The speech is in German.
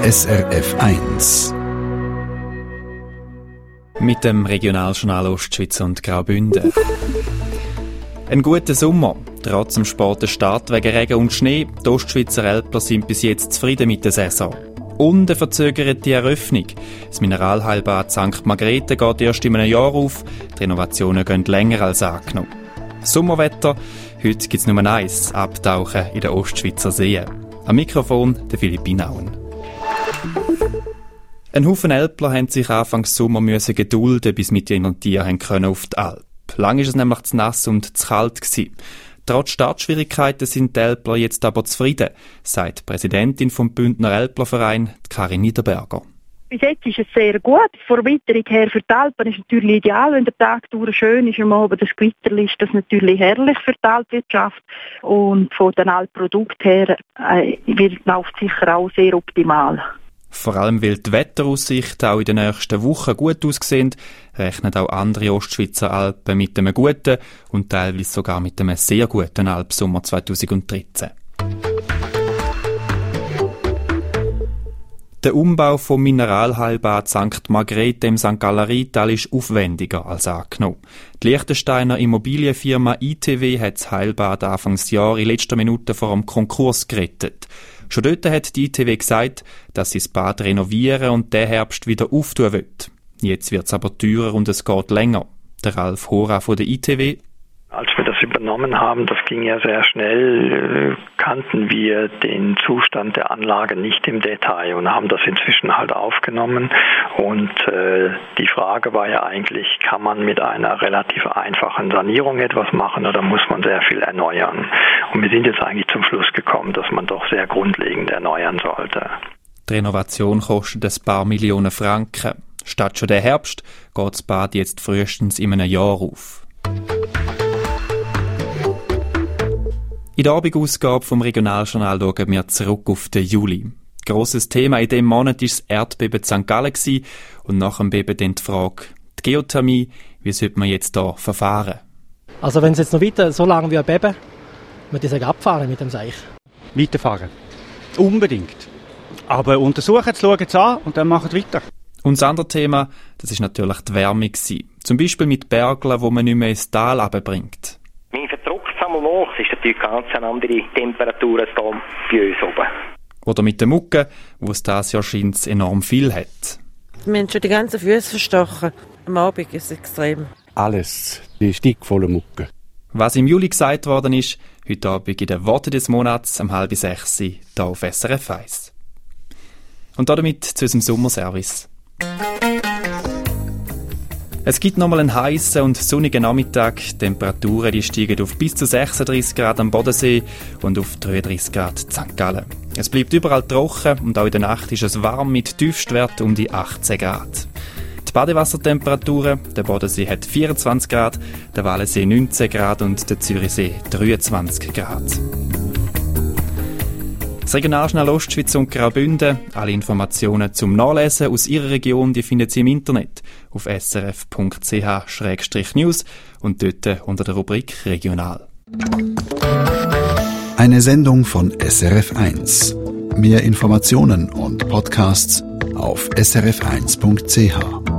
SRF 1. Mit dem Regionaljournal Ostschweiz und Graubünden. Ein guter Sommer. Trotz dem späten Start wegen Regen und Schnee, die Ostschweizer Älpler sind bis jetzt zufrieden mit der Saison. Und eine verzögerte Eröffnung. Das Mineralheilbad St. Margrethe geht erst in einem Jahr auf. Die Renovationen gehen länger als angenommen. Sommerwetter. Heute gibt es nur eins: Abtauchen in den Ostschweizer Seen. Am Mikrofon der Philipp Inauen. Ein Haufen Älpler haben sich Anfangs Sommer gedulden, bis mit ihren Tieren können auf die Alp. Lang war es nämlich zu nass und zu kalt gewesen. Trotz Startschwierigkeiten sind die Älpler jetzt aber zufrieden, sagt die Präsidentin vom Bündner Älplerverein, Karin Niederberger. Bis jetzt ist es sehr gut. Von der Witterung her für die Alpen ist es natürlich ideal, wenn der Tag schön ist. Am Abend das Gewitter ist das natürlich herrlich für die Alpwirtschaft. Und von den Alpprodukten her läuft es sicher auch sehr optimal. Vor allem, weil die Wetteraussichten auch in den nächsten Wochen gut aussehen, rechnen auch andere Ostschweizer Alpen mit einem guten und teilweise sogar mit einem sehr guten Alpsommer 2013. Der Umbau vom Mineralheilbad St. Margrethe im St. Gallerietal ist aufwendiger als angenommen. Die Liechtensteiner Immobilienfirma ITW hat das Heilbad Anfangsjahr in letzter Minute vor dem Konkurs gerettet. Schon dort hat die ITW gesagt, dass sie das Bad renovieren und den Herbst wieder auftun will. Jetzt wird es aber teurer und es geht länger. Der Ralf Hora von der ITW. Als wir das übernommen haben, das ging ja sehr schnell, kannten wir den Zustand der Anlage nicht im Detail und haben das inzwischen halt aufgenommen. Und die Frage war ja eigentlich, kann man mit einer relativ einfachen Sanierung etwas machen oder muss man sehr viel erneuern? Und wir sind jetzt eigentlich zum Schluss gekommen, dass man doch sehr grundlegend erneuern sollte. Die Renovation kostet ein paar Millionen Franken. Statt schon der Herbst geht das Bad jetzt frühestens in einem Jahr auf. In der Abendausgabe vom Regionaljournal schauen wir zurück auf den Juli. Grosses Thema in diesem Monat war das Erdbeben in St. Gallen und nach dem Beben dann die Frage, die Geothermie, wie sollte man jetzt hier verfahren? Also wenn es jetzt noch weiter so lange wie ein Beben, würde ich sagen, abfahren mit dem Seich. Weiterfahren. Unbedingt. Aber untersuchen, schauen es an und dann machen wir weiter. Und das andere Thema, das war natürlich die Wärme. Zum Beispiel mit Bergeln, die man nicht mehr ins Tal runterbringt. Man verdruckt es einmal nach, es ist natürlich ganz eine andere Temperatur als hier bei uns oben. Oder mit den Mucken, wo es dieses Jahr scheint enorm viel hat. Wir haben schon die ganzen Füße verstochen. Am Abend ist es extrem. Alles, die stickvolle Mucke. Was im Juli gesagt worden ist, heute Abend in den Worten des Monats um 5:30 hier auf SRF 1. Und damit zu unserem Sommerservice. Es gibt nochmal einen heissen und sonnigen Nachmittag. Die Temperaturen die steigen auf bis zu 36 Grad am Bodensee und auf 33 Grad in St. Gallen. Es bleibt überall trocken und auch in der Nacht ist es warm mit Tiefstwert um die 18 Grad. Die Badewassertemperaturen, der Bodensee hat 24 Grad, der Wallensee 19 Grad und der Zürichsee 23 Grad. Das Regionaljournal Ostschweiz und Graubünden. Alle Informationen zum Nachlesen aus Ihrer Region die finden Sie im Internet auf srf.ch/news und dort unter der Rubrik Regional. Eine Sendung von SRF 1. Mehr Informationen und Podcasts auf srf1.ch.